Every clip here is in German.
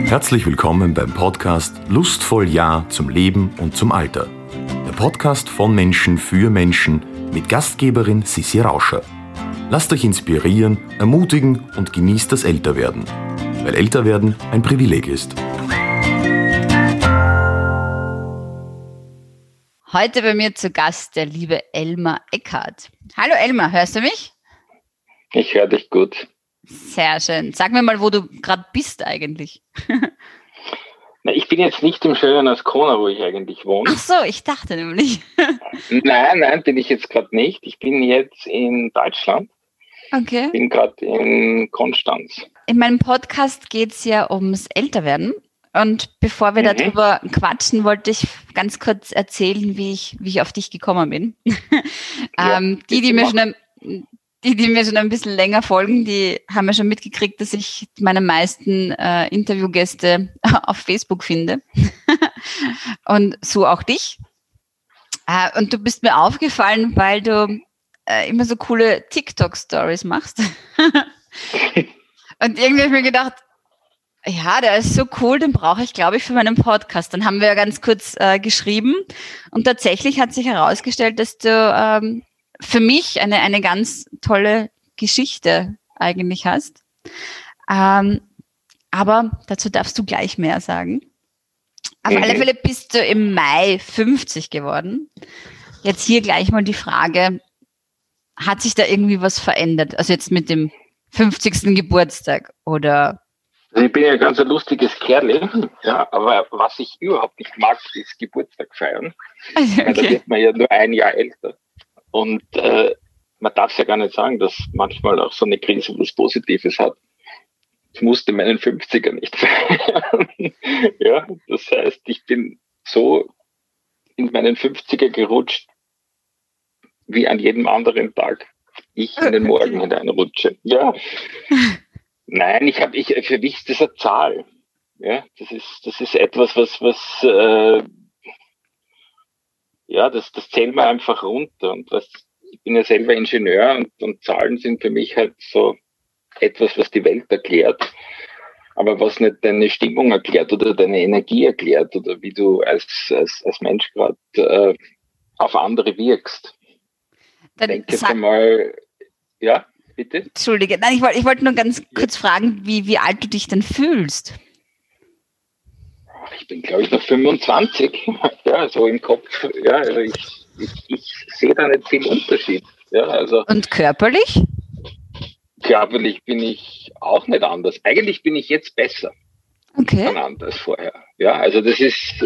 Herzlich willkommen beim Podcast Lustvoll Ja zum Leben und zum Alter. Der Podcast von Menschen für Menschen mit Gastgeberin Sissi Rauscher. Lasst euch inspirieren, ermutigen und genießt das Älterwerden, weil Älterwerden ein Privileg ist. Heute bei mir zu Gast der liebe Elmar Eckhardt. Hallo Elmar, hörst du mich? Ich höre dich gut. Sehr schön. Sag mir mal, wo du gerade bist eigentlich. Na, ich bin jetzt nicht im schönen Ascona, wo ich eigentlich wohne. Ach so, ich dachte nämlich. Nein, bin ich jetzt gerade nicht. Ich bin jetzt in Deutschland. Okay. Bin gerade in Konstanz. In meinem Podcast geht es ja ums Älterwerden. Und bevor wir darüber quatschen, wollte ich ganz kurz erzählen, wie ich auf dich gekommen bin. Ja, die mir schon ein bisschen länger folgen, die haben ja schon mitgekriegt, dass ich meine meisten Interviewgäste auf Facebook finde. Und so auch dich. Und du bist mir aufgefallen, weil du immer so coole TikTok-Stories machst. Und irgendwie habe ich mir gedacht, ja, der ist so cool, den brauche ich, glaube ich, für meinen Podcast. Dann haben wir ja ganz kurz geschrieben und tatsächlich hat sich herausgestellt, dass du für mich eine ganz tolle Geschichte eigentlich hast. Aber dazu darfst du gleich mehr sagen. Auf alle Fälle bist du im Mai 50 geworden. Jetzt hier gleich mal die Frage, hat sich da irgendwie was verändert? Also jetzt mit dem 50. Geburtstag oder... Also ich bin ja ganz ein lustiges Kerl, ja, aber was ich überhaupt nicht mag, ist Geburtstag feiern. Okay. Weil da wird man ja nur ein Jahr älter. Und man darf es ja gar nicht sagen, dass manchmal auch so eine Krise was Positives hat. Ich musste meinen 50er nicht feiern. Ja, das heißt, ich bin so in meinen 50er gerutscht, wie an jedem anderen Tag ich in den Morgen hineinrutsche. Ja. Nein, für mich ist das eine Zahl. Ja, das ist etwas, das zählt man einfach runter. Und ich bin ja selber Ingenieur und Zahlen sind für mich halt so etwas, was die Welt erklärt, aber was nicht deine Stimmung erklärt oder deine Energie erklärt oder wie du als Mensch gerade auf andere wirkst. Dann denke jetzt einmal, ja, bitte? Entschuldige, nein, ich wollte nur ganz kurz fragen, wie alt du dich denn fühlst. Ich bin, glaube ich, noch 25, ja, so im Kopf, ja, also ich sehe da nicht viel Unterschied. Ja, also Und körperlich? körperlich bin ich auch nicht anders. Eigentlich bin ich jetzt besser Okay. als vorher. Ja, also ich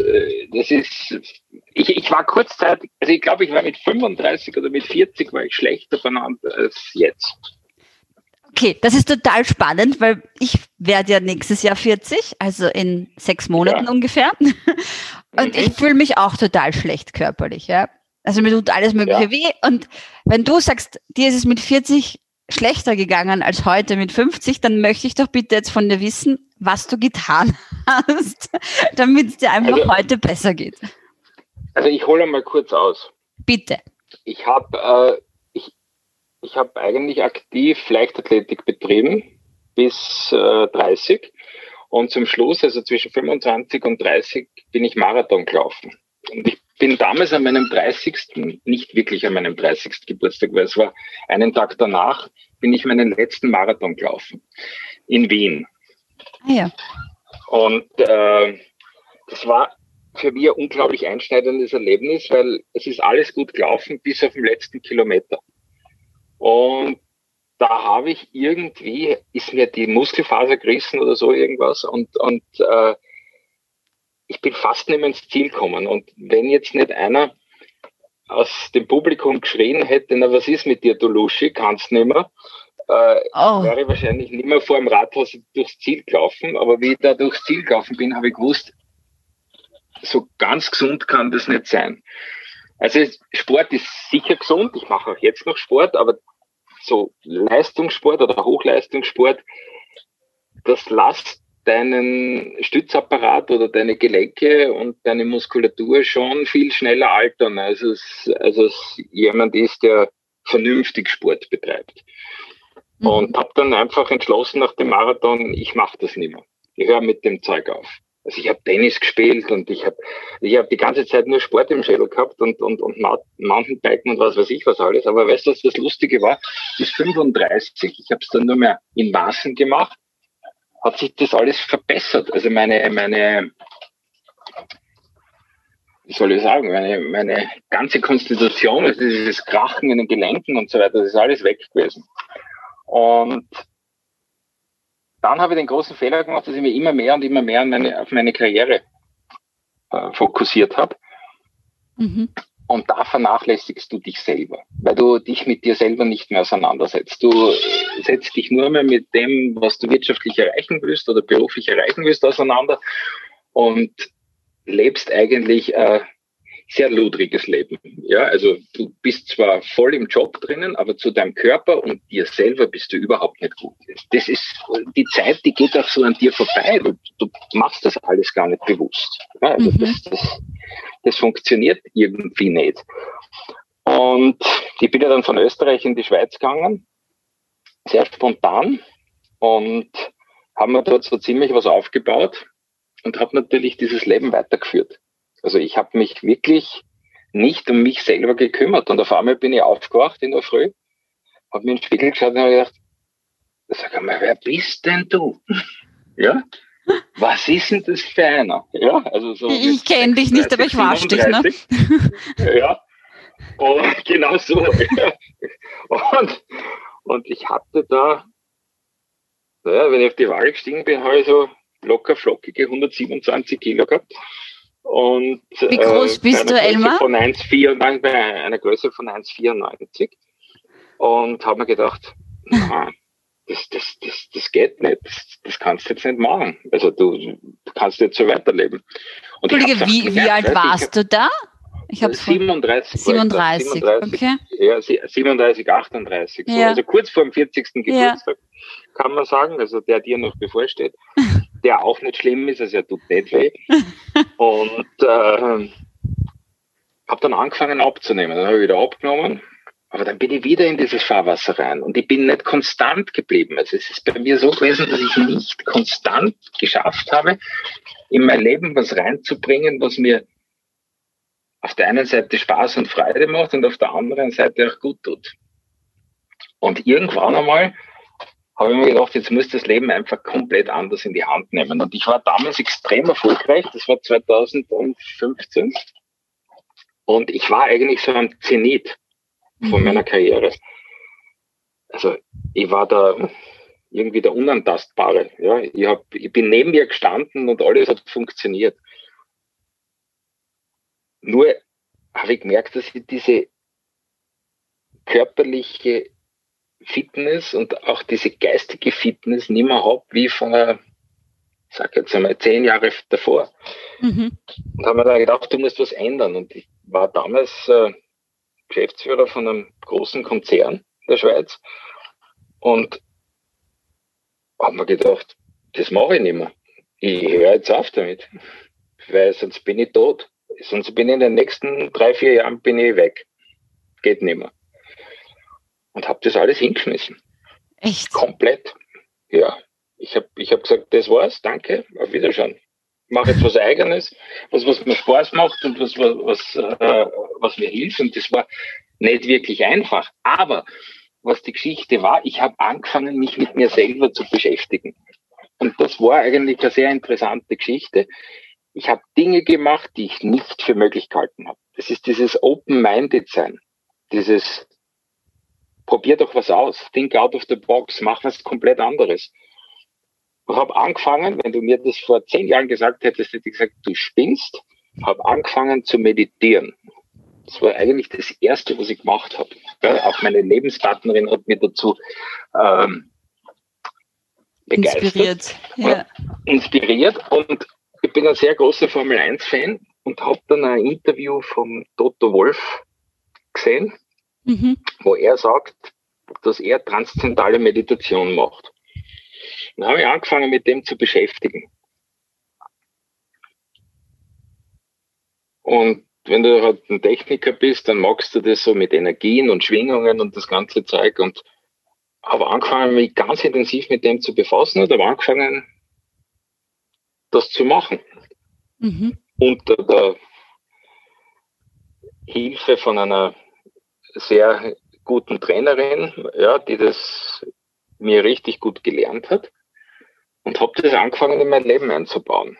war kurzzeitig, also ich glaube, ich war mit 35 oder mit 40 war ich schlechter benannt als jetzt. Okay, das ist total spannend, weil ich werde ja nächstes Jahr 40, also in 6 Monaten ungefähr. Und ich fühle mich auch total schlecht körperlich. Ja? Also mir tut alles Mögliche weh. Und wenn du sagst, dir ist es mit 40 schlechter gegangen als heute mit 50, dann möchte ich doch bitte jetzt von dir wissen, was du getan hast, damit es dir einfach heute besser geht. Also ich hole mal kurz aus. Bitte. Ich habe eigentlich aktiv Leichtathletik betrieben bis 30 und zum Schluss, also zwischen 25 und 30, bin ich Marathon gelaufen. Und ich bin damals an meinem 30., nicht wirklich an meinem 30. Geburtstag, weil es war einen Tag danach, bin ich meinen letzten Marathon gelaufen in Wien. Ah ja. Und das war für mich ein unglaublich einschneidendes Erlebnis, weil es ist alles gut gelaufen bis auf den letzten Kilometer. Und da habe ich ist mir die Muskelfaser gerissen oder so irgendwas und ich bin fast nicht mehr ins Ziel gekommen. Und wenn jetzt nicht einer aus dem Publikum geschrien hätte, na was ist mit dir, du Luschi, kannst nicht mehr, wäre ich wahrscheinlich nicht mehr vor dem Rathaus durchs Ziel gelaufen. Aber wie ich da durchs Ziel gelaufen bin, habe ich gewusst, so ganz gesund kann das nicht sein. Also Sport ist sicher gesund, ich mache auch jetzt noch Sport, aber so Leistungssport oder Hochleistungssport, das lässt deinen Stützapparat oder deine Gelenke und deine Muskulatur schon viel schneller altern, als es jemand ist, der vernünftig Sport betreibt. Und habe dann einfach entschlossen nach dem Marathon, ich mache das nicht mehr. ich höre mit dem Zeug auf. Also ich habe Tennis gespielt und ich hab die ganze Zeit nur Sport im Schädel gehabt und Mountainbiken und was weiß ich was alles. Aber weißt du, was das Lustige war? Bis 35, ich habe es dann nur mehr in Maßen gemacht, hat sich das alles verbessert. Also meine wie soll ich sagen, meine ganze Konstitution, also dieses Krachen in den Gelenken und so weiter, das ist alles weg gewesen. Und dann habe ich den großen Fehler gemacht, dass ich mich immer mehr und immer mehr auf meine Karriere fokussiert habe. Mhm. Und da vernachlässigst du dich selber, weil du dich mit dir selber nicht mehr auseinandersetzt. Du setzt dich nur mehr mit dem, was du wirtschaftlich erreichen willst oder beruflich erreichen willst, auseinander und lebst eigentlich sehr ludriges Leben. Ja, also du bist zwar voll im Job drinnen, aber zu deinem Körper und dir selber bist du überhaupt nicht gut. Das ist die Zeit, die geht auch so an dir vorbei. Du machst das alles gar nicht bewusst. Ja, also das funktioniert irgendwie nicht. Und ich bin ja dann von Österreich in die Schweiz gegangen, sehr spontan, und haben mir dort so ziemlich was aufgebaut und habe natürlich dieses Leben weitergeführt. Also ich habe mich wirklich nicht um mich selber gekümmert. Und auf einmal bin ich aufgewacht in der Früh, habe mir in den Spiegel geschaut und habe gedacht, sag mal, wer bist denn du? Ja? Was ist denn das für einer? Ja, also so ich kenne dich nicht, aber ich wasch dich, ne? Ja, und genau so. Ja. Und ich hatte da, wenn ich auf die Waage gestiegen bin, habe ich so locker flockige 127 Kilo gehabt. Und wie groß bist du, Elmar? Bei einer Größe von 1,94. Und habe mir gedacht, na, das geht nicht. Das kannst du jetzt nicht machen. Also du kannst jetzt so weiterleben. Und Entschuldige, wie alt warst du da? Ich habe 37. 37, okay. Ja, 37, 38. So. Ja. Also kurz vor dem 40. Geburtstag, kann man sagen. Also der dir noch bevorsteht. Der auch nicht schlimm ist, also er tut nicht weh. Und habe dann angefangen abzunehmen. Dann habe ich wieder abgenommen. Aber dann bin ich wieder in dieses Fahrwasser rein. Und ich bin nicht konstant geblieben. Also es ist bei mir so gewesen, dass ich nicht konstant geschafft habe, in mein Leben was reinzubringen, was mir auf der einen Seite Spaß und Freude macht und auf der anderen Seite auch gut tut. Und irgendwann einmal habe ich mir gedacht, jetzt muss das Leben einfach komplett anders in die Hand nehmen. Und ich war damals extrem erfolgreich. Das war 2015. Und ich war eigentlich so am Zenit von meiner Karriere. Also ich war da irgendwie der Unantastbare. Ja, ich bin neben mir gestanden und alles hat funktioniert. Nur habe ich gemerkt, dass ich diese körperliche Fitness und auch diese geistige Fitness nicht mehr habe wie vor, ich sag jetzt einmal, 10 Jahre davor. Und habe mir da gedacht, du musst was ändern. Und ich war damals Geschäftsführer von einem großen Konzern in der Schweiz und habe mir gedacht, das mache ich nicht mehr. Ich höre jetzt auf damit, weil sonst bin ich tot. Sonst bin ich in den nächsten 3-4 Jahren bin ich weg. Geht nicht mehr. Und habe das alles hingeschmissen. Echt? Komplett. Ja. Ich hab gesagt, das war's, danke, auf Wiedersehen. Ich mache jetzt was Eigenes, was mir Spaß macht und was mir hilft. Und das war nicht wirklich einfach. Aber was die Geschichte war, ich habe angefangen, mich mit mir selber zu beschäftigen. Und das war eigentlich eine sehr interessante Geschichte. Ich habe Dinge gemacht, die ich nicht für möglich gehalten habe. Das ist dieses Open-Minded sein. Dieses probier doch was aus, think out of the box, mach was komplett anderes. Ich habe angefangen, wenn du mir das vor 10 Jahren gesagt hättest, hätte ich gesagt, du spinnst, habe angefangen zu meditieren. Das war eigentlich das Erste, was ich gemacht habe. Ja, auch meine Lebenspartnerin hat mich dazu begeistert. Inspiriert. Und ich bin ein sehr großer Formel-1-Fan und habe dann ein Interview von Toto Wolff gesehen, wo er sagt, dass er transzendentale Meditation macht. Dann habe ich angefangen, mit dem zu beschäftigen. Und wenn du halt ein Techniker bist, dann magst du das so mit Energien und Schwingungen und das ganze Zeug. Und habe angefangen, mich ganz intensiv mit dem zu befassen und habe angefangen, das zu machen. Unter der Hilfe von einer sehr guten Trainerin, ja, die das mir richtig gut gelernt hat, und habe das angefangen in mein Leben einzubauen.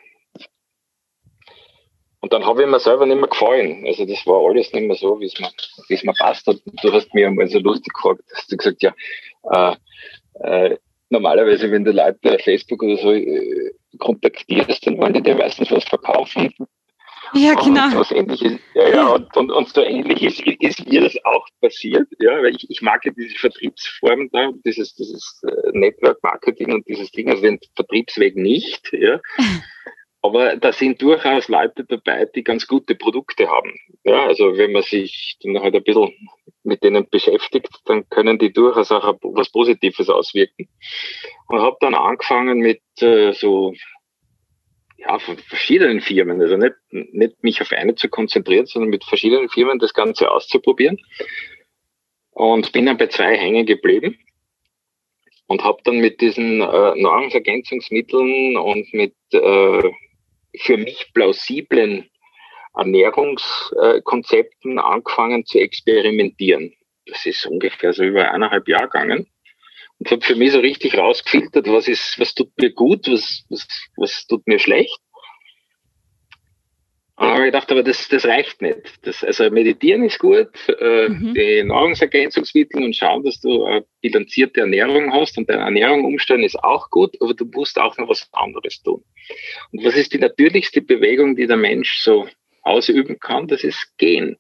Und dann habe ich mir selber nicht mehr gefallen. Also das war alles nicht mehr so, wie es mir passt hat. Du hast mir einmal so lustig gefragt, hast du gesagt, ja, normalerweise, wenn du Leute auf Facebook oder so kontaktierst, dann wollen die dir meistens was verkaufen. Ja, genau. Und was Ähnliches, und so ähnlich ist mir das auch passiert, ja, weil ich mag ja diese Vertriebsform da, dieses Network Marketing und dieses Ding, also den Vertriebsweg nicht, ja. Aber da sind durchaus Leute dabei, die ganz gute Produkte haben. Ja, also wenn man sich dann halt ein bisschen mit denen beschäftigt, dann können die durchaus auch was Positives auswirken. Und habe dann angefangen mit von verschiedenen Firmen, also nicht mich auf eine zu konzentrieren, sondern mit verschiedenen Firmen das Ganze auszuprobieren. Und bin dann bei 2 hängen geblieben. Und habe dann mit diesen Nahrungsergänzungsmitteln und mit für mich plausiblen Ernährungskonzepten angefangen zu experimentieren. Das ist ungefähr so über 1,5 Jahre gegangen. Und habe für mich so richtig rausgefiltert, was tut mir gut, was tut mir schlecht. Aber ich dachte, aber das reicht nicht. Also meditieren ist gut, die Nahrungsergänzungsmittel und schauen, dass du eine bilanzierte Ernährung hast und deine Ernährung umstellen ist auch gut, aber du musst auch noch was anderes tun. Und was ist die natürlichste Bewegung, die der Mensch so ausüben kann? Das ist Gehen.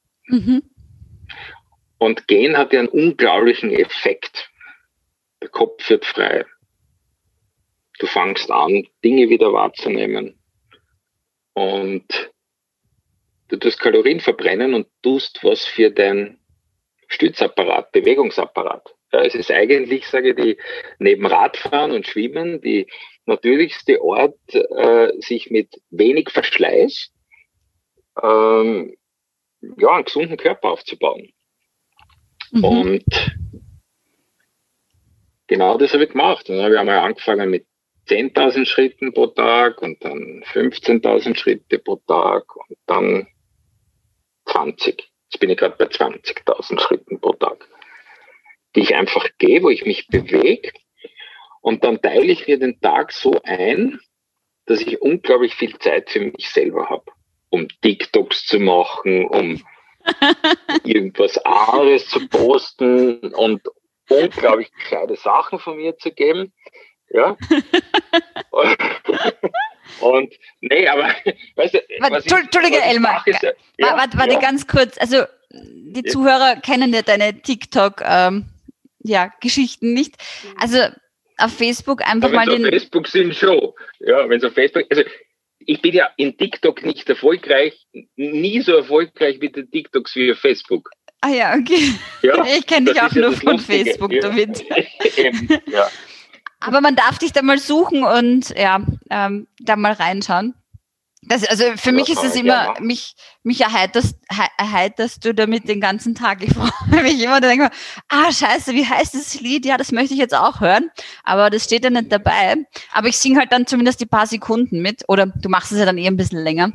Und Gehen hat ja einen unglaublichen Effekt. Der Kopf wird frei. Du fängst an, Dinge wieder wahrzunehmen. Und du tust Kalorien verbrennen und tust was für dein Stützapparat, Bewegungsapparat. Ja, es ist eigentlich, sage ich, neben Radfahren und Schwimmen die natürlichste Ort, sich mit wenig Verschleiß einen gesunden Körper aufzubauen. Und genau das habe ich gemacht. Dann habe ich einmal angefangen mit 10.000 Schritten pro Tag und dann 15.000 Schritte pro Tag und dann 20. Jetzt bin ich gerade bei 20.000 Schritten pro Tag, die ich einfach gehe, wo ich mich bewege. Und dann teile ich mir den Tag so ein, dass ich unglaublich viel Zeit für mich selber habe, um TikToks zu machen, um irgendwas anderes zu posten und unglaublich gescheite Sachen von mir zu geben. Ja. Und nee, aber weißt du, Entschuldige, Elmar, warte ganz kurz. Also die Zuhörer kennen ja deine TikTok-Geschichten nicht. Also auf Facebook einfach mal den. Auf Facebook sind schon. Ja, wenn es auf Facebook. Also ich bin ja in TikTok nicht erfolgreich, nie so erfolgreich mit den TikToks wie auf Facebook. Ah ja, okay. Ja, ich kenne dich auch nur von Facebook damit. Ja. Aber man darf dich da mal suchen und da mal reinschauen. Also für mich ist es immer, mich erheiterst du damit den ganzen Tag. Ich freue mich immer, da denke ich mir, scheiße, wie heißt das Lied? Ja, das möchte ich jetzt auch hören. Aber das steht ja nicht dabei. Aber ich singe halt dann zumindest die paar Sekunden mit. Oder du machst es ja dann ein bisschen länger.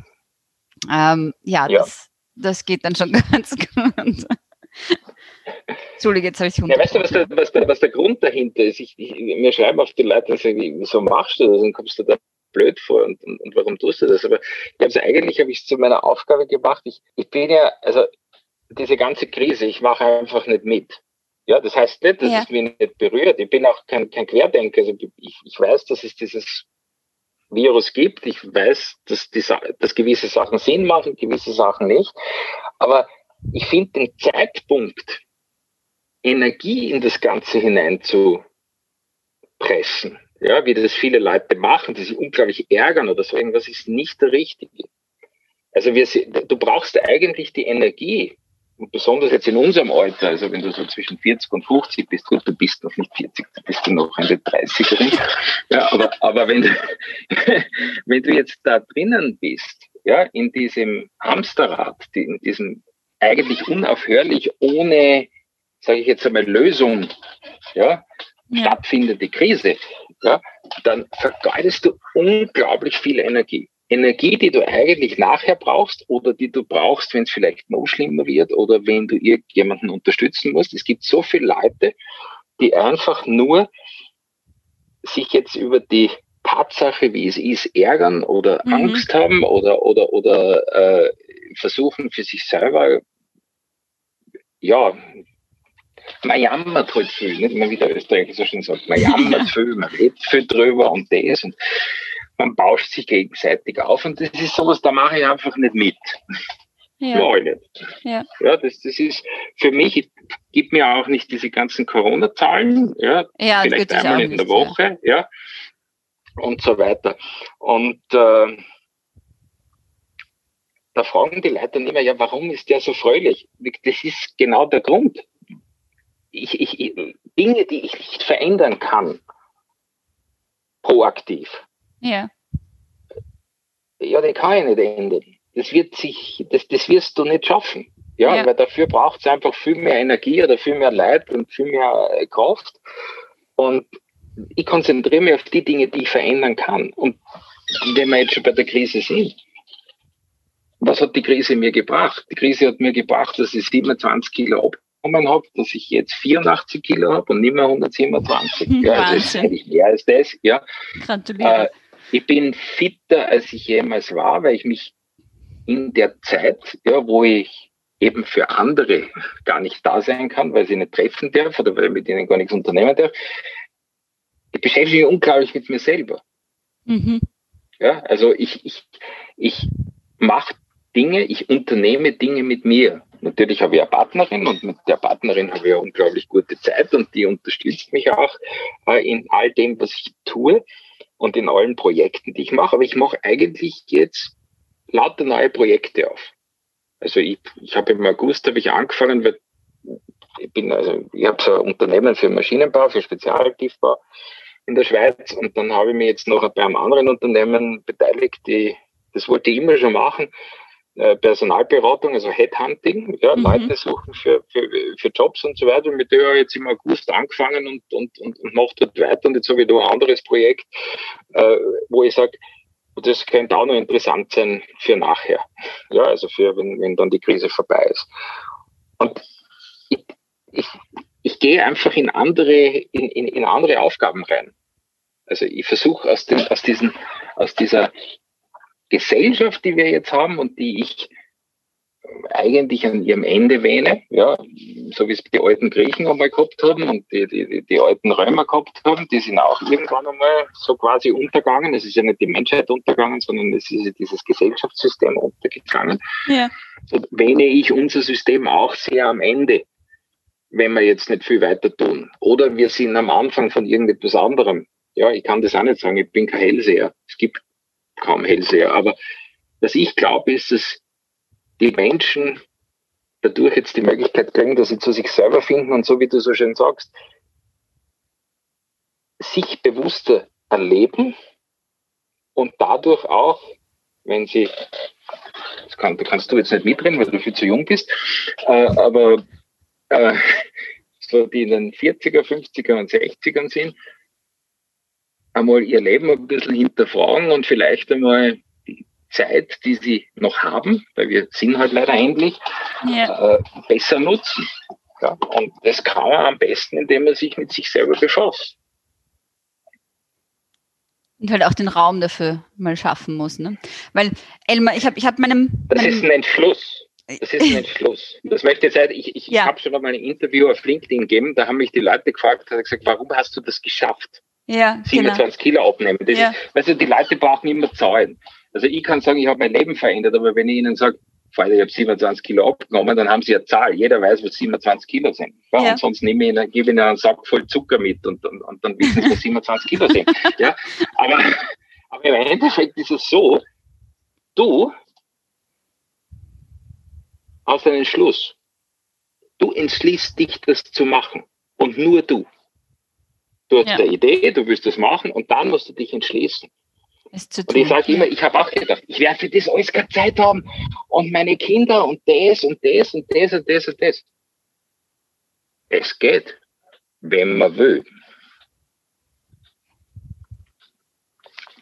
Das geht dann schon ganz gut. Entschuldige, jetzt habe ich dich weißt du, was der Grund dahinter ist? Mir schreiben oft die Leute und sagen, wieso machst du das und kommst du da blöd vor und warum tust du das? Aber eigentlich habe ich es zu meiner Aufgabe gemacht. Ich bin ja, also diese ganze Krise, ich mache einfach nicht mit. Ja, das heißt nicht, dass es mich nicht berührt. Ich bin auch kein Querdenker. Also ich weiß, dass es dieses Virus gibt. Ich weiß, dass gewisse Sachen Sinn machen, gewisse Sachen nicht. Aber ich finde den Zeitpunkt, Energie in das Ganze hineinzupressen, ja, wie das viele Leute machen, die sich unglaublich ärgern oder so irgendwas, ist nicht der richtige. Also du brauchst eigentlich die Energie, und besonders jetzt in unserem Alter, also wenn du so zwischen 40 und 50 bist, gut, du bist noch nicht 40, du bist ja noch in den 30ern, ja, aber wenn du jetzt da drinnen bist, ja, in diesem Hamsterrad, in diesem eigentlich unaufhörlich ohne, sage ich jetzt einmal, Lösung, ja, stattfindende Krise, ja, dann vergeudest du unglaublich viel Energie. Energie, die du eigentlich nachher brauchst oder die du brauchst, wenn es vielleicht noch schlimmer wird oder wenn du irgendjemanden unterstützen musst. Es gibt so viele Leute, die einfach nur sich jetzt über die Tatsache, wie es ist, ärgern oder Angst haben oder versuchen für sich selber, ja, man jammert halt viel, nicht? Man, wie der Österreicher so schön sagt, man jammert viel, man redet viel drüber und das und man bauscht sich gegenseitig auf und das ist sowas, da mache ich einfach nicht mit. Ja. Mach ich nicht. Ja, ja das ist für mich, gibt mir auch nicht diese ganzen Corona-Zahlen, ja, vielleicht einmal in der Woche, ja, und so weiter. Und da fragen die Leute dann immer, ja, warum ist der so fröhlich? Das ist genau der Grund. Dinge, die ich nicht verändern kann, proaktiv. Ja. Ja, die kann ich nicht ändern. Das wirst du nicht schaffen. Ja, weil dafür braucht es einfach viel mehr Energie oder viel mehr Leid und viel mehr Kraft. Und ich konzentriere mich auf die Dinge, die ich verändern kann. Und wenn wir jetzt schon bei der Krise sind, was hat die Krise mir gebracht? Die Krise hat mir gebracht, dass ich 27 Kilo abgenommen habe, dass ich jetzt 84 Kilo habe und nicht mehr 127. Ja, das ist eigentlich mehr als das. Ja. Gratuliere. Ich bin fitter, als ich jemals war, weil ich mich in der Zeit, ja, wo ich eben für andere gar nicht da sein kann, weil ich sie nicht treffen darf oder weil ich mit ihnen gar nichts unternehmen darf, ich beschäftige mich unglaublich mit mir selber. Ja, also ich mache Dinge, ich unternehme Dinge mit mir. Natürlich habe ich eine Partnerin und mit der Partnerin habe ich eine unglaublich gute Zeit und die unterstützt mich auch in all dem, was ich tue und in allen Projekten, die ich mache. Aber ich mache eigentlich jetzt lauter neue Projekte auf. Also ich habe im August angefangen, weil ich habe so ein Unternehmen für Maschinenbau, für Spezialtiefbau in der Schweiz und dann habe ich mich jetzt noch bei einem anderen Unternehmen beteiligt, das wollte ich immer schon machen, Personalberatung, also Headhunting, ja, Leute suchen für Jobs und so weiter. Und mit der habe ich jetzt im August angefangen und mache dort weiter. Und jetzt habe ich da ein anderes Projekt, wo ich sage, das könnte auch noch interessant sein für nachher. Ja, also für, wenn dann die Krise vorbei ist. Und ich gehe einfach in andere Aufgaben rein. Also ich versuche aus dieser Gesellschaft, die wir jetzt haben und die ich eigentlich an ihrem Ende wähne, ja, so wie es die alten Griechen einmal gehabt haben und die alten Römer gehabt haben, die sind auch irgendwann einmal so quasi untergegangen. Es ist ja nicht die Menschheit untergegangen, sondern es ist ja dieses Gesellschaftssystem untergegangen. Ja. Und wähne ich unser System auch sehr am Ende, wenn wir jetzt nicht viel weiter tun. Oder wir sind am Anfang von irgendetwas anderem. Ja, ich kann das auch nicht sagen, ich bin kein Hellseher. Es gibt kaum Hellseher. Aber was ich glaube, ist, dass die Menschen dadurch jetzt die Möglichkeit kriegen, dass sie zu sich selber finden und so wie du so schön sagst, sich bewusster erleben und dadurch auch, wenn sie, da kannst du jetzt nicht mitreden, weil du viel zu jung bist, aber so die in den 40er, 50er und 60ern sind, einmal ihr Leben ein bisschen hinterfragen und vielleicht einmal die Zeit, die sie noch haben, weil wir sind halt leider endlich, besser nutzen. Ja, und das kann man am besten, indem man sich mit sich selber befasst. Und halt auch den Raum dafür mal schaffen muss. Ne? Weil, Elmar, ich hab meinem... Das ist ein Entschluss. Das ist ein Entschluss. Das möchte ich jetzt, ich habe schon mal ein Interview auf LinkedIn gegeben, da haben mich die Leute gefragt, habe gesagt, warum hast du das geschafft? Ja, 27 Kilo abnehmen. Das ist, weißt du, die Leute brauchen immer Zahlen. Also ich kann sagen, ich habe mein Leben verändert, aber wenn ich ihnen sage, Freunde, ich habe 27 Kilo abgenommen, dann haben sie eine Zahl. Jeder weiß, was 27 Kilo sind. Ja. Und sonst gebe ich ihnen einen Sack voll Zucker mit und dann wissen sie, was 27 Kilo sind. Ja? Aber im Endeffekt ist es so, du hast einen Entschluss. Du entschließt dich, das zu machen. Und nur du. Du hast eine Idee, du willst das machen und dann musst du dich entschließen. Und ich sage immer, ich habe auch gedacht, ich werde für das alles keine Zeit haben und meine Kinder und das und das und das und das und das. Es geht, wenn man will.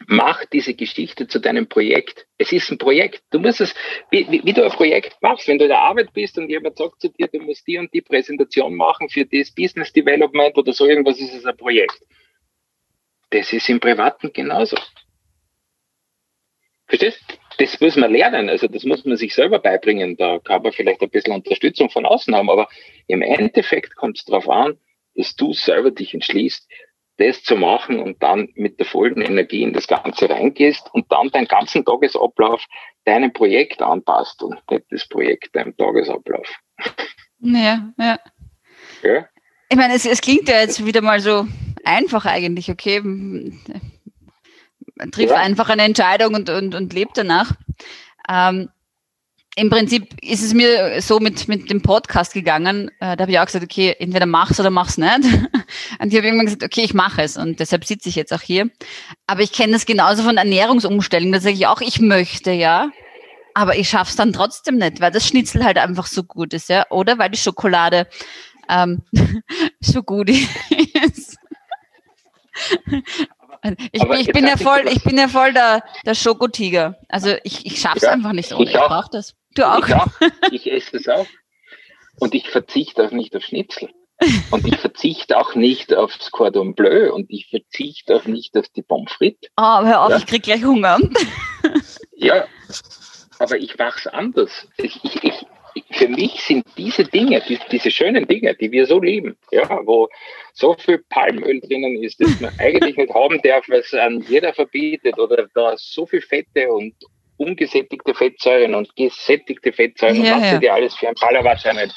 Mach diese Geschichte zu deinem Projekt. Es ist ein Projekt. Du musst es, wie du ein Projekt machst, wenn du in der Arbeit bist und jemand sagt zu dir, du musst die und die Präsentation machen für das Business Development oder so irgendwas, ist es ein Projekt. Das ist im Privaten genauso. Verstehst? Das muss man lernen, also das muss man sich selber beibringen. Da kann man vielleicht ein bisschen Unterstützung von außen haben, aber im Endeffekt kommt es darauf an, dass du selber dich entschließt, das zu machen und dann mit der vollen Energie in das Ganze reingehst und dann deinen ganzen Tagesablauf deinem Projekt anpasst und nicht das Projekt deinem Tagesablauf. Ja. Ich meine, es klingt ja jetzt wieder mal so einfach eigentlich, okay. Man trifft einfach eine Entscheidung und lebt danach. Im Prinzip ist es mir so mit dem Podcast gegangen. Da habe ich auch gesagt, okay, entweder mach's oder mach's nicht. Und ich habe irgendwann gesagt, okay, ich mache es. Und deshalb sitze ich jetzt auch hier. Aber ich kenne das genauso von Ernährungsumstellungen. Da sage ich auch, ich möchte, ja. Aber ich schaffe es dann trotzdem nicht, weil das Schnitzel halt einfach so gut ist, ja. Oder weil die Schokolade so gut ist. Ich bin ja voll der Schokotiger. Also ich schaffe es einfach nicht ohne. Ich brauche das. Du auch? Ich esse es auch. Und ich verzichte auch nicht auf Schnitzel. Und ich verzichte auch nicht aufs Cordon Bleu. Und ich verzichte auch nicht auf die Pommes frites. Oh, hör auf, ich krieg gleich Hunger. Ja, aber ich mache es anders. Für mich sind diese Dinge, diese schönen Dinge, die wir so lieben, ja, wo so viel Palmöl drinnen ist, das man eigentlich nicht haben darf, weil es an jeder verbietet, oder da so viel Fette und ungesättigte Fettsäuren und gesättigte Fettsäuren und was die alles für ein Ballerwatsch haben.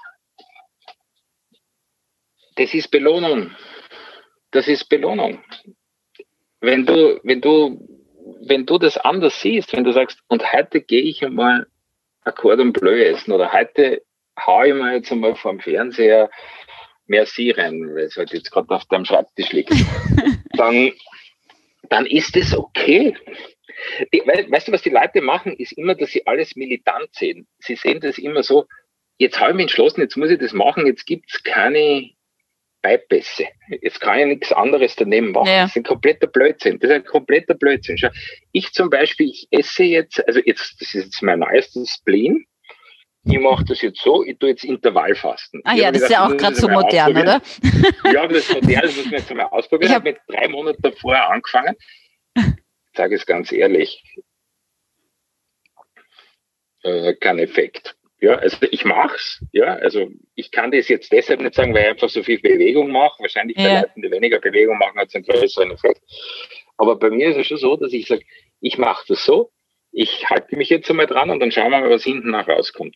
Das ist Belohnung. Das ist Belohnung. Wenn du das anders siehst, wenn du sagst, und heute gehe ich einmal ein Cordon Bleu essen oder heute haue ich mir jetzt einmal vom Fernseher Merci rein, weil es halt jetzt gerade auf deinem Schreibtisch liegt, dann ist das okay. Weißt du, was die Leute machen, ist immer, dass sie alles militant sehen. Sie sehen das immer so, jetzt habe ich mich entschlossen, jetzt muss ich das machen, jetzt gibt es keine Bypässe. Jetzt kann ich nichts anderes daneben machen. Ja. Das ist ein kompletter Blödsinn. Schau, ich zum Beispiel, ich esse jetzt, das ist jetzt mein neuestes Spleen. Ich mache das jetzt so, ich tue jetzt Intervallfasten. Das ist ja auch gerade so modern, oder? Ja, das ist modern, das muss man jetzt einmal ausprobieren. Ich habe mit 3 Monaten davor angefangen. Ich sage es ganz ehrlich, kein Effekt. Ja, also ich mach's, ja, also ich kann das jetzt deshalb nicht sagen, weil ich einfach so viel Bewegung mache. Wahrscheinlich bei Leuten, die weniger Bewegung machen, hat es einen größeren Effekt. Aber bei mir ist es schon so, dass ich sage, ich mache das so, ich halte mich jetzt einmal dran und dann schauen wir mal, was hinten nach rauskommt.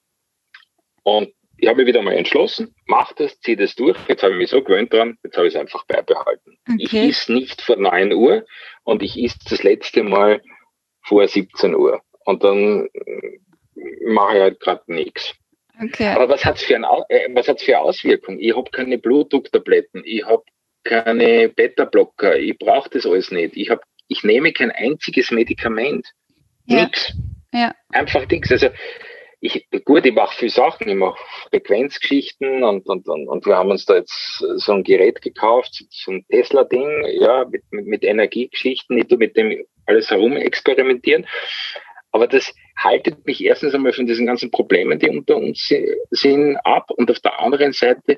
Und ich habe mich wieder mal entschlossen, mach das, zieh das durch, jetzt habe ich mich so gewöhnt dran, jetzt habe ich es einfach beibehalten. Okay. Ich esse nicht vor 9 Uhr und ich esse das letzte Mal vor 17 Uhr. Und dann mache ich halt gerade nichts. Okay. Aber was hat's für Auswirkungen? Ich habe keine Blutdrucktabletten, ich habe keine Beta-Blocker, ich brauche das alles nicht. Ich nehme kein einziges Medikament. Nix. Ja. Einfach nichts. Also ich mache viele Sachen, ich mache Frequenzgeschichten und wir haben uns da jetzt so ein Gerät gekauft, so ein Tesla-Ding, ja, mit Energiegeschichten, ich tue mit dem alles herum experimentieren. Aber das haltet mich erstens einmal von diesen ganzen Problemen, die unter uns sind, ab. Und auf der anderen Seite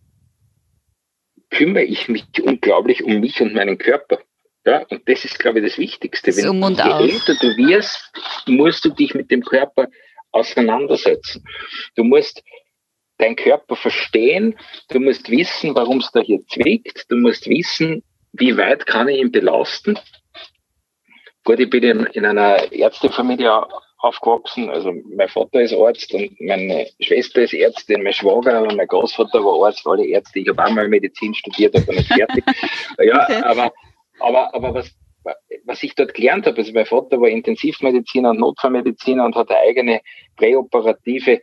kümmere ich mich unglaublich um mich und meinen Körper. Ja, und das ist, glaube ich, das Wichtigste. Je älter du wirst, musst du dich mit dem Körper auseinandersetzen. Du musst deinen Körper verstehen, du musst wissen, warum es da hier zwickt, du musst wissen, wie weit kann ich ihn belasten. Gut, ich bin in einer Ärztefamilie aufgewachsen, also mein Vater ist Arzt und meine Schwester ist Ärztin, mein Schwager und mein Großvater war Arzt, alle Ärzte. Ich habe auch mal Medizin studiert, aber nicht fertig. Ja, okay. aber was ich dort gelernt habe, also mein Vater war Intensivmediziner und Notfallmediziner und hat eine eigene präoperative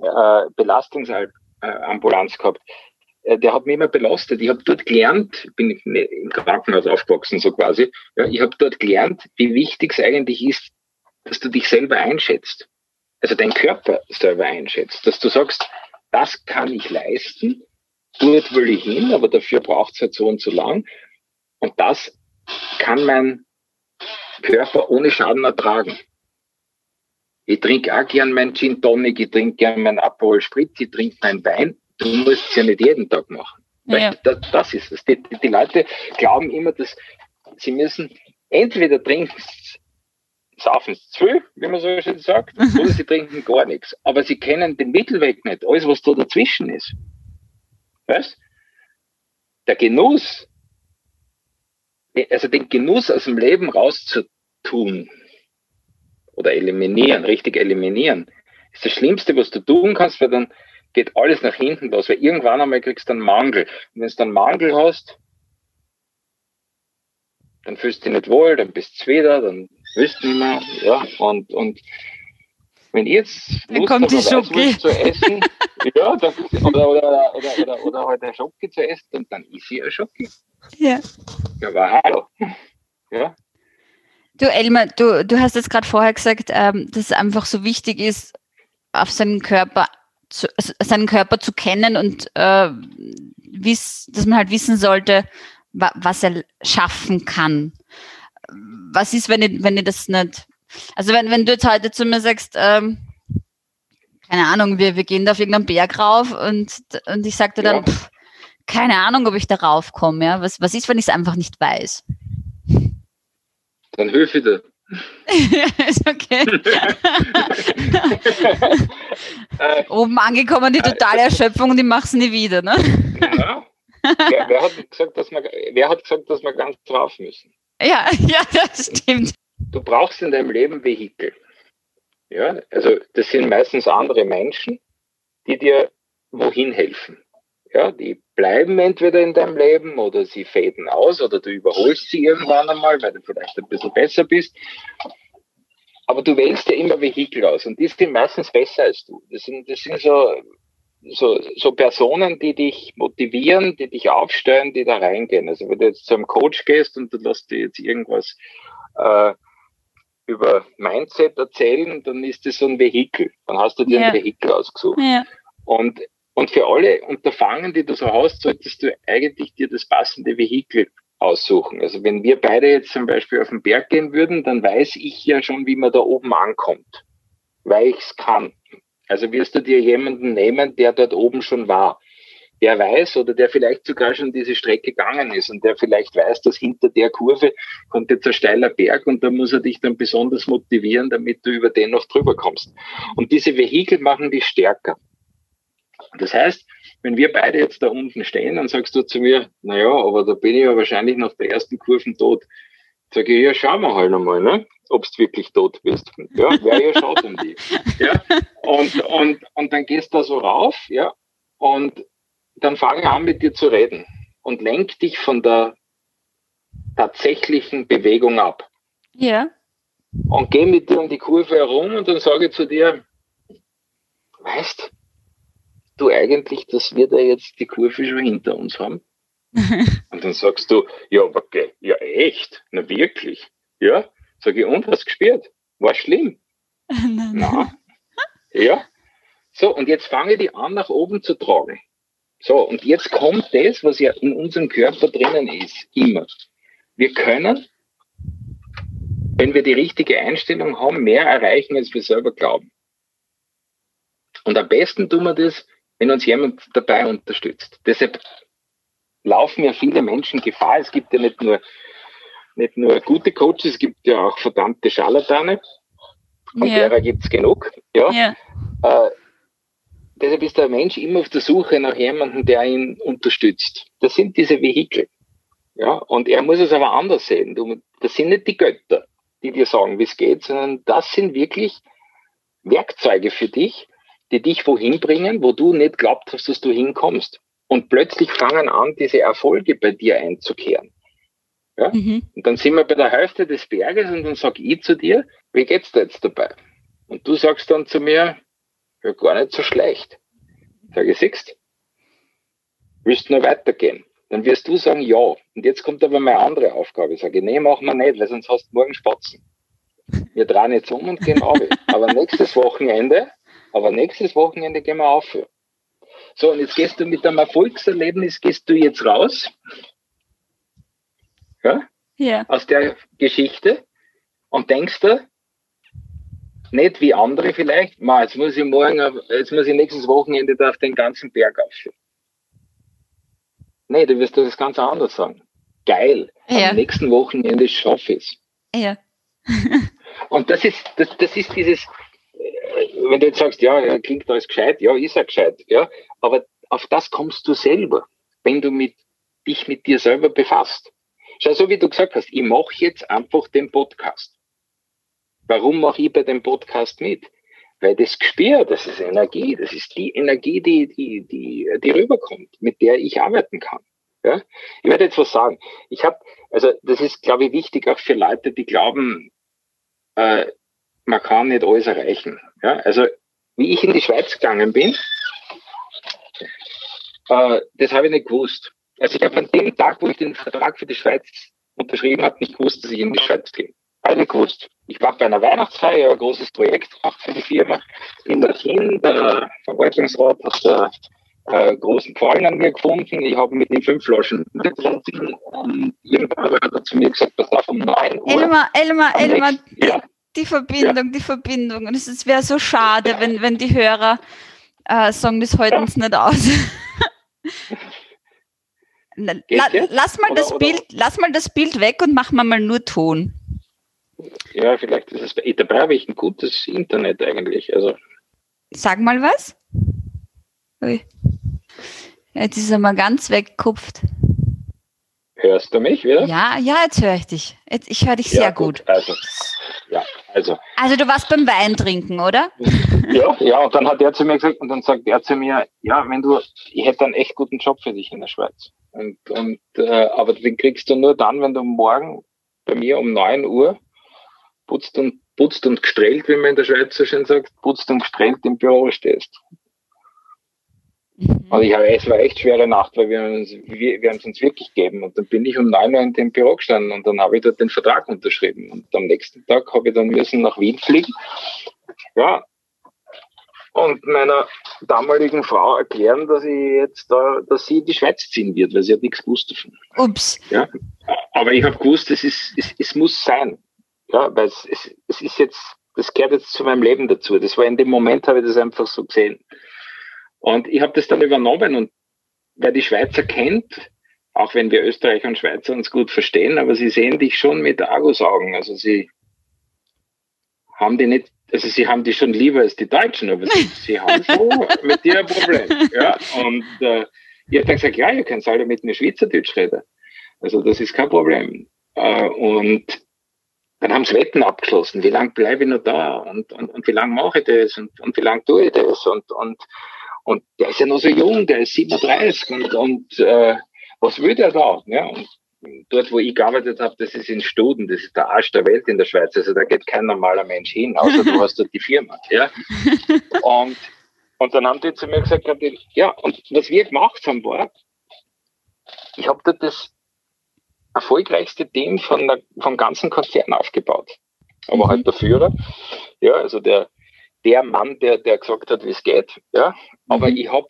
Belastungsambulanz gehabt. Der hat mich immer belastet. Ich habe dort gelernt, ich bin im Krankenhaus aufgewachsen, so quasi. Ja, ich habe dort gelernt, wie wichtig es eigentlich ist, dass du dich selber einschätzt. Also dein Körper selber einschätzt. Dass du sagst, das kann ich leisten, dort will ich hin, aber dafür braucht es halt so und so lang. Und das kann mein Körper ohne Schaden ertragen. Ich trinke auch gern meinen Gin Tonic, ich trinke gern meinen Aperol Spritz, ich trinke meinen Wein. Du musst es ja nicht jeden Tag machen. Ja. Das ist es. Die Leute glauben immer, dass sie müssen entweder trinken, saufen es zu viel, wie man so schön sagt, oder sie trinken gar nichts. Aber sie kennen den Mittelweg nicht. Alles, was da dazwischen ist. Weißt? Der Genuss, also den Genuss aus dem Leben rauszutun oder richtig eliminieren, ist das Schlimmste, was du tun kannst, weil dann geht alles nach hinten los, weil irgendwann einmal kriegst du einen Mangel. Und wenn du einen Mangel hast, dann fühlst du dich nicht wohl, dann bist du wieder, dann willst du nicht mehr, ja, und wenn ich jetzt Lust habe, Weißwurst zu essen, ja, dann, oder halt eine Schoki zu essen, dann isst ich eine Schoki. Ja. Ja, aber hallo. Ja. Du, Elmar, du hast jetzt gerade vorher gesagt, dass es einfach so wichtig ist, auf seinen Körper zu kennen und dass man halt wissen sollte, was er schaffen kann. Was ist, wenn ich das nicht... Also wenn du jetzt heute zu mir sagst, keine Ahnung, wir gehen da auf irgendeinen Berg rauf und ich sagte dann, keine Ahnung, ob ich da raufkomme. Ja? Was ist, wenn ich es einfach nicht weiß? Dann hilf ich dir. Ist okay. Oben angekommen, die totale Erschöpfung und ich mache es nie wieder. Ne? Genau. Wer hat gesagt, dass wir ganz drauf müssen? Ja, das stimmt. Du brauchst in deinem Leben Vehikel. Ja, also das sind meistens andere Menschen, die dir wohin helfen. Ja, die bleiben entweder in deinem Leben oder sie faden aus oder du überholst sie irgendwann einmal, weil du vielleicht ein bisschen besser bist. Aber du wählst ja immer Vehikel aus und die sind meistens besser als du. Das sind so Personen, die dich motivieren, die dich aufstellen, die da reingehen. Also wenn du jetzt zu einem Coach gehst und du lässt dir jetzt irgendwas über Mindset erzählen, dann ist das so ein Vehikel. Dann hast du dir ein Vehikel ausgesucht. Ja. Und für alle Unterfangen, die du so hast, solltest du eigentlich dir das passende Vehikel aussuchen. Also wenn wir beide jetzt zum Beispiel auf den Berg gehen würden, dann weiß ich ja schon, wie man da oben ankommt, weil ich es kann. Also wirst du dir jemanden nehmen, der dort oben schon war, der weiß oder der vielleicht sogar schon diese Strecke gegangen ist und der vielleicht weiß, dass hinter der Kurve kommt jetzt ein steiler Berg und da muss er dich dann besonders motivieren, damit du über den noch drüber kommst. Und diese Vehikel machen dich stärker. Das heißt, wenn wir beide jetzt da unten stehen, dann sagst du zu mir, naja, aber da bin ich ja wahrscheinlich nach der ersten Kurve tot. Sag ich, ja, schauen wir halt einmal, ne, ob du wirklich tot bist. Ja, wäre ja schade um dich. Ja, und dann gehst du da so rauf, ja, und dann fange ich an mit dir zu reden und lenk dich von der tatsächlichen Bewegung ab. Ja. Und gehe mit dir um die Kurve herum und dann sage ich zu dir, weißt du eigentlich, dass wir da jetzt die Kurve schon hinter uns haben? Und dann sagst du, ja, okay, ja echt? Na wirklich? Ja? Sag ich, und, hast gespürt? War schlimm? Na? Ja? So, und jetzt fange ich die an, nach oben zu tragen. So, und jetzt kommt das, was ja in unserem Körper drinnen ist, immer. Wir können, wenn wir die richtige Einstellung haben, mehr erreichen, als wir selber glauben. Und am besten tun wir das, wenn uns jemand dabei unterstützt. Deshalb laufen ja viele Menschen Gefahr. Es gibt ja nicht nur gute Coaches, es gibt ja auch verdammte Scharlatane. Und derer gibt's genug. Ja. Deshalb ist der Mensch immer auf der Suche nach jemandem, der ihn unterstützt. Das sind diese Vehikel. Ja, und er muss es aber anders sehen. Das sind nicht die Götter, die dir sagen, wie es geht, sondern das sind wirklich Werkzeuge für dich, die dich wohin bringen, wo du nicht glaubt hast, dass du hinkommst. Und plötzlich fangen an, diese Erfolge bei dir einzukehren. Ja? Und dann sind wir bei der Hälfte des Berges und dann sage ich zu dir, wie geht's dir jetzt dabei? Und du sagst dann zu mir, ja, gar nicht so schlecht. Sag ich, siehst, willst du noch weitergehen? Dann wirst du sagen, ja. Und jetzt kommt aber meine andere Aufgabe. Sag ich, nee, machen wir nicht, weil sonst hast du morgen Spatzen. Wir drehen jetzt um und gehen auf. Aber nächstes Wochenende gehen wir auf. So, und jetzt gehst du mit einem Erfolgserlebnis, gehst du jetzt raus, ja? Aus der Geschichte, Und denkst du, nicht wie andere vielleicht, jetzt muss ich nächstes Wochenende da auf den ganzen Berg aufstehen. Nee, du wirst das ganz anders sagen. Geil, am nächsten Wochenende schaffe ich es. Ja. Und das ist dieses, wenn du jetzt sagst, ja, klingt alles gescheit, ja, ist er gescheit, ja, aber auf das kommst du selber, wenn du dich mit dir selber befasst. Schau, so wie du gesagt hast, ich mache jetzt einfach den Podcast. Warum mache ich bei dem Podcast mit? Weil das Gespür, das ist Energie, das ist die Energie, die rüberkommt, mit der ich arbeiten kann. Ja? Ich werde jetzt was sagen. Das ist, glaube ich, wichtig auch für Leute, die glauben, man kann nicht alles erreichen. Ja? Also, wie ich in die Schweiz gegangen bin, das habe ich nicht gewusst. Also, ich habe an dem Tag, wo ich den Vertrag für die Schweiz unterschrieben habe, nicht gewusst, dass ich in die Schweiz gehe. Habe ich gewusst. Ich war bei einer Weihnachtsfeier, ein großes Projekt gemacht für die Firma. In Berlin, der Verwaltungsrat hat großen Gefallen an mir gefunden. Ich habe mit den 5 Flaschen getrunken und irgendwann hat er zu mir gesagt, pass auf, um 9 Uhr. Elmar, die Verbindung. Und es wäre so schade, wenn die Hörer sagen, das halten uns nicht aus. Lass mal das Bild weg und mach mal nur Ton. Ja, vielleicht ist es. Dabei habe ich ein gutes Internet eigentlich. Also. Sag mal was. Ui. Jetzt ist er mal ganz weggekupft. Hörst du mich wieder? Ja, jetzt höre ich dich. Ich höre dich sehr gut. Also du warst beim Wein trinken, oder? Ja, und dann hat er zu mir gesagt, und dann sagt er zu mir, ja, ich hätte einen echt guten Job für dich in der Schweiz. Aber den kriegst du nur dann, wenn du morgen bei mir um 9 Uhr putzt und gestrellt, wie man in der Schweiz so schön sagt, putzt und gestrellt im Büro stehst. Und es war echt schwere Nacht, weil wir haben es uns wirklich gegeben. Und dann bin ich um 9 Uhr in dem Büro gestanden und dann habe ich dort den Vertrag unterschrieben. Und am nächsten Tag habe ich dann müssen nach Wien fliegen. Ja. Und meiner damaligen Frau erklären, dass sie in die Schweiz ziehen wird, weil sie hat nichts gewusst davon. Ups. Ja. Aber ich habe gewusst, es muss sein. Ja, weil es ist jetzt, das gehört jetzt zu meinem Leben dazu. Das war in dem Moment, habe ich das einfach so gesehen. Und ich habe das dann übernommen und wer die Schweizer kennt, auch wenn wir Österreicher und Schweizer uns gut verstehen, aber sie sehen dich schon mit Argusaugen. Also sie haben die schon lieber als die Deutschen, aber sie haben schon mit dir ein Problem. Ja? Und ich habe dann gesagt, ja, ihr könnt alle mit mir Schweizerdeutsch reden. Also das ist kein Problem. Und dann haben sie Wetten abgeschlossen, wie lange bleibe ich noch da und wie lange mache ich das und wie lange tue ich das und der ist ja noch so jung, der ist 37 und was will der da? Ja, und dort, wo ich gearbeitet habe, das ist in Studen, das ist der Arsch der Welt in der Schweiz, also da geht kein normaler Mensch hin, außer du hast dort die Firma. Ja? Und dann haben die zu mir gesagt, ja, und was wir gemacht haben war, ich habe dort das erfolgreichste Team vom ganzen Konzern aufgebaut. Aber halt der Führer, ja, also der Mann, der gesagt hat, wie es geht, ja. Aber ich habe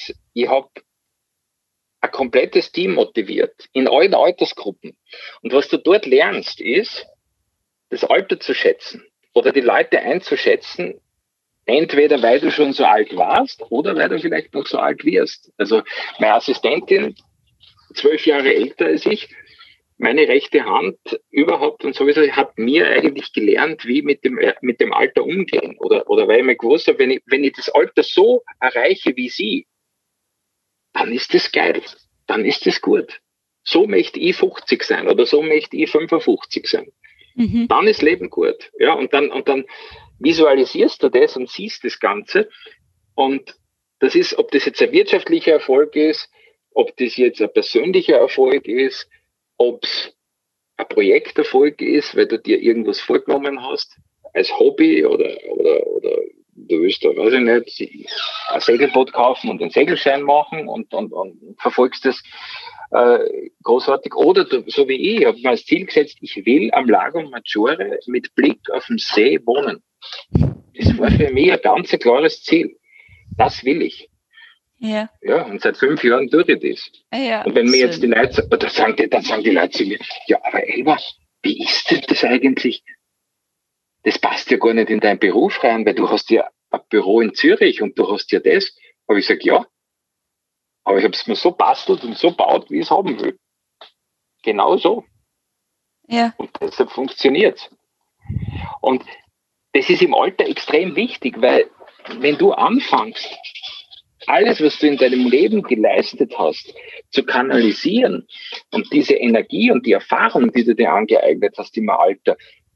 ein komplettes Team motiviert, in allen Altersgruppen. Und was du dort lernst, ist, das Alter zu schätzen oder die Leute einzuschätzen, entweder weil du schon so alt warst oder weil du vielleicht noch so alt wirst. Also meine Assistentin, 12 Jahre älter als ich, meine rechte Hand überhaupt und sowieso hat mir eigentlich gelernt, wie mit dem Alter umgehen. Oder weil ich mir gewusst habe, wenn ich das Alter so erreiche wie sie, dann ist das geil. Dann ist das gut. So möchte ich 50 sein oder so möchte ich 55 sein. Dann ist Leben gut. Ja, und dann visualisierst du das und siehst das Ganze. Und das ist, ob das jetzt ein wirtschaftlicher Erfolg ist, ob das jetzt ein persönlicher Erfolg ist, ob es ein Projekterfolg ist, weil du dir irgendwas vorgenommen hast, als Hobby oder du willst da, weiß ich nicht, ein Segelboot kaufen und einen Segelschein machen und verfolgst das großartig. Oder du, so wie ich habe mir als Ziel gesetzt, ich will am Lago Maggiore mit Blick auf den See wohnen. Das war für mich ein ganz klares Ziel. Das will ich. Ja. Ja, und seit 5 Jahren tue ich das. Ja, und wenn mir jetzt die Leute, dann sagen die Leute zu mir, ja, aber Elmar, wie ist denn das eigentlich? das passt ja gar nicht in deinen Beruf rein, weil du hast ja ein Büro in Zürich und du hast ja das. Aber ich sage, ja, aber ich habe es mir so bastelt und so baut, wie ich es haben will. Genau so. Ja. Und deshalb funktioniert es. Und das ist im Alter extrem wichtig, weil wenn du anfängst, alles, was du in deinem Leben geleistet hast, zu kanalisieren und diese Energie und die Erfahrung, die du dir angeeignet hast im Alter,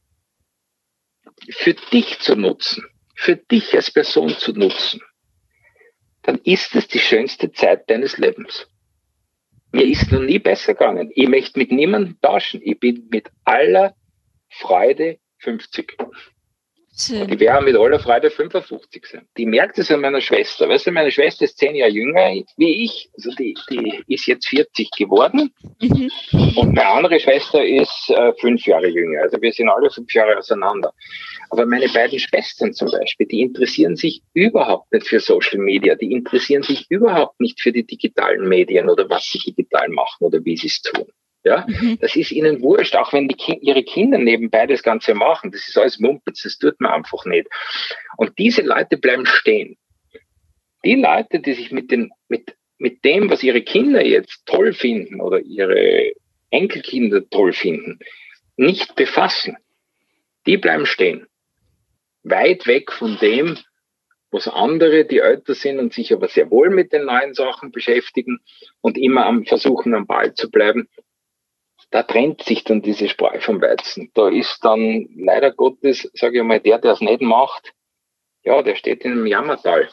für dich zu nutzen, für dich als Person zu nutzen, dann ist es die schönste Zeit deines Lebens. Mir ist noch nie besser gegangen. Ich möchte mit niemandem tauschen. Ich bin mit aller Freude 50. Schön. Die wäre mit aller Freude 55 sein. Die merkt es an meiner Schwester. Weißt du, meine Schwester ist 10 Jahre jünger wie ich. Also die ist jetzt 40 geworden. Mhm. Und meine andere Schwester ist 5 Jahre jünger. Also wir sind alle 5 Jahre auseinander. Aber meine beiden Schwestern zum Beispiel, die interessieren sich überhaupt nicht für Social Media. Die interessieren sich überhaupt nicht für die digitalen Medien oder was sie digital machen oder wie sie es tun. Ja, das ist ihnen wurscht, auch wenn ihre Kinder nebenbei das Ganze machen. Das ist alles Mumpitz, das tut man einfach nicht. Und diese Leute bleiben stehen. Die Leute, die sich mit dem, was ihre Kinder jetzt toll finden oder ihre Enkelkinder toll finden, nicht befassen, die bleiben stehen. Weit weg von dem, was andere, die älter sind und sich aber sehr wohl mit den neuen Sachen beschäftigen und immer versuchen, am Ball zu bleiben. Da trennt sich dann diese Spreu vom Weizen. Da ist dann leider Gottes, sage ich mal, der es nicht macht, ja, der steht in einem Jammertal.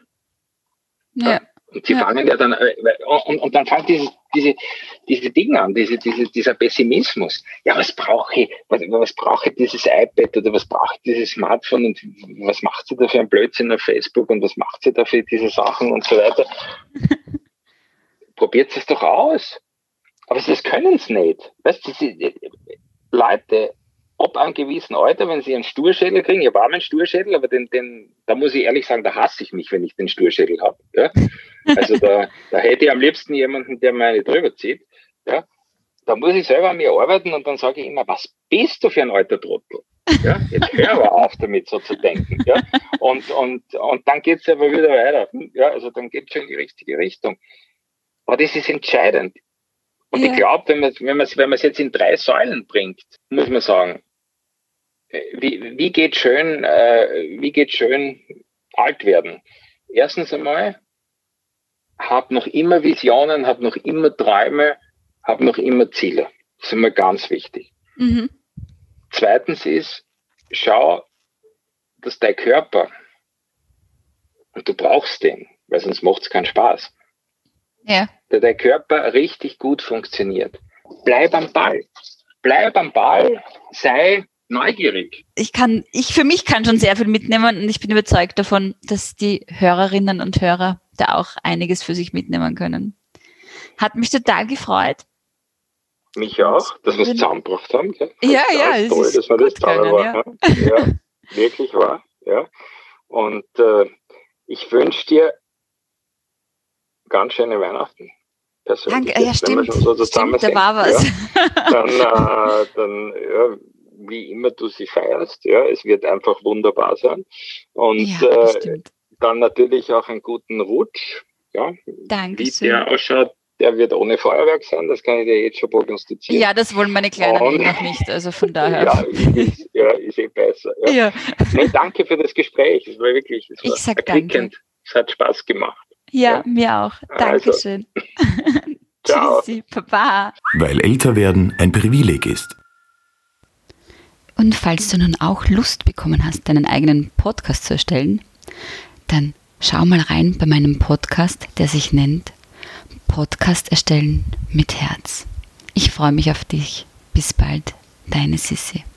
Ja. Und sie fangen ja dann, und dann fängt diese Dinge an, dieser Pessimismus. Ja, was brauche ich dieses iPad oder was brauche ich dieses Smartphone und was macht sie da für ein Blödsinn auf Facebook und was macht sie da für diese Sachen und so weiter. Probiert es doch aus. Aber das können sie nicht. Weißt du, Leute, ab einem gewissen Alter, wenn sie einen Sturschädel kriegen, ich habe auch einen Sturschädel, aber da muss ich ehrlich sagen, da hasse ich mich, wenn ich den Sturschädel habe. Ja? Also da hätte ich am liebsten jemanden, der meine drüber zieht. Ja? Da muss ich selber an mir arbeiten und dann sage ich immer, was bist du für ein alter Trottel? Ja? Jetzt hör aber auf damit so zu denken. Ja? Und dann geht es aber wieder weiter. Ja? Also dann geht es schon in die richtige Richtung. Aber das ist entscheidend. Und ich glaube, wenn man es jetzt in 3 Säulen bringt, muss man sagen, wie geht schön alt werden? Erstens einmal, hab noch immer Visionen, hab noch immer Träume, hab noch immer Ziele. Das ist immer ganz wichtig. Mhm. Zweitens ist, schau, dass dein Körper, und du brauchst den, weil sonst macht es keinen Spaß. Ja. Dass dein Körper richtig gut funktioniert. Bleib am Ball. Bleib am Ball, sei neugierig. Ich für mich kann schon sehr viel mitnehmen und ich bin überzeugt davon, dass die Hörerinnen und Hörer da auch einiges für sich mitnehmen können. Hat mich total gefreut. Mich auch, dass wir es zusammengebracht haben. Ja, es toll, dass wir das zusammen machen. Ja, wirklich wahr. Ja. Und ich wünsche dir ganz schöne Weihnachten. Danke, ja stimmt, stimmt, da war was. Ja. Dann wie immer du sie feierst, ja, es wird einfach wunderbar sein. Und ja, dann natürlich auch einen guten Rutsch. Ja. Danke. Wie der ausschaut, der wird ohne Feuerwerk sein, das kann ich dir jetzt schon prognostizieren. Ja, das wollen meine Kleinen noch nicht, also von daher. Ja, ist besser. Ja. Ja. Nee, danke für das Gespräch, es war wirklich danke. Es hat Spaß gemacht. Ja, mir auch. Dankeschön. Ciao. Tschüssi, Papa. Weil älter werden ein Privileg ist. Und falls du nun auch Lust bekommen hast, deinen eigenen Podcast zu erstellen, dann schau mal rein bei meinem Podcast, der sich nennt Podcast erstellen mit Herz. Ich freue mich auf dich. Bis bald, deine Sissi.